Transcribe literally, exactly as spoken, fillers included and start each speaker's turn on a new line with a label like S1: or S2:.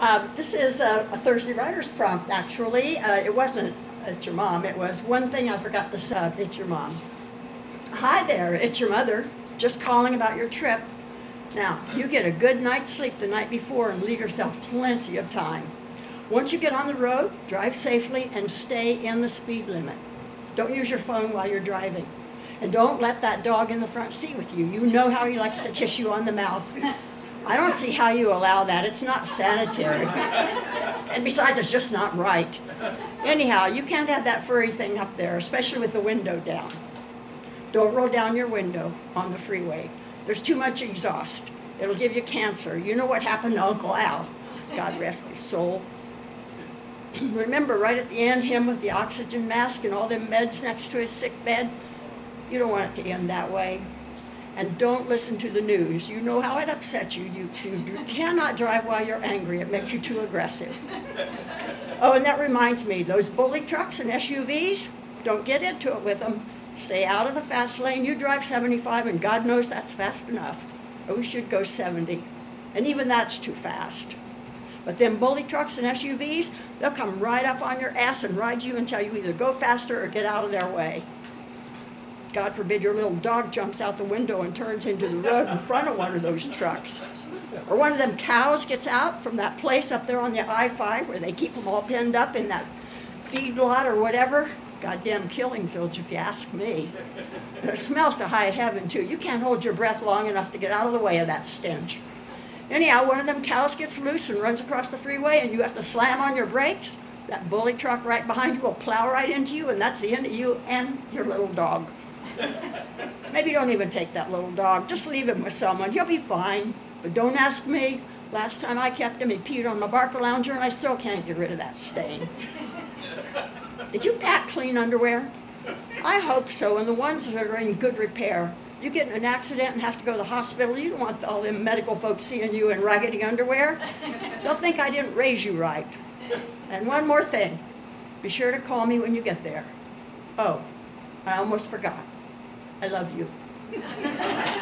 S1: Um, this is a, a Thursday Writers Prompt, actually. Uh, it wasn't It's Your Mom. It was one thing I forgot to say. Uh, it's your mom. Hi there, it's your mother. Just calling about your trip. Now, you get a good night's sleep the night before and leave yourself plenty of time. Once you get on the road, drive safely and stay in the speed limit. Don't use your phone while you're driving. And don't let that dog in the front seat with you. You know how he likes to kiss you on the mouth. I don't see how you allow that. It's not sanitary. And besides, it's just not right. Anyhow, you can't have that furry thing up there, especially with the window down. Don't roll down your window on the freeway. There's too much exhaust. It'll give you cancer. You know what happened to Uncle Al. God rest his soul. Remember, right at the end, him with the oxygen mask and all them meds next to his sick bed? You don't want it to end that way. And don't listen to the news. You know how it upsets you. You, you. you cannot drive while you're angry. It makes you too aggressive. Oh, and that reminds me, those bully trucks and S U Vs, don't get into it with them. Stay out of the fast lane. You drive seventy-five, and God knows that's fast enough. Or we should go seventy. And even that's too fast. But them bully trucks and S U Vs, they'll come right up on your ass and ride you until you either go faster or get out of their way. God forbid your little dog jumps out the window and turns into the road in front of one of those trucks. Or one of them cows gets out from that place up there on the I five where they keep them all pinned up in that feed lot or whatever. Goddamn killing fields, if you ask me. And it smells to high heaven, too. You can't hold your breath long enough to get out of the way of that stench. Anyhow, one of them cows gets loose and runs across the freeway, and you have to slam on your brakes. That bully truck right behind you will plow right into you, and that's the end of you and your little dog. Maybe don't even take that little dog. Just leave him with someone. He'll be fine. But don't ask me. Last time I kept him, he peed on my Barker Lounger, and I still can't get rid of that stain. Did you pack clean underwear? I hope so, and the ones that are in good repair. You get in an accident and have to go to the hospital, you don't want all them medical folks seeing you in raggedy underwear. They'll think I didn't raise you right. And one more thing. Be sure to call me when you get there. Oh, I almost forgot. I love you.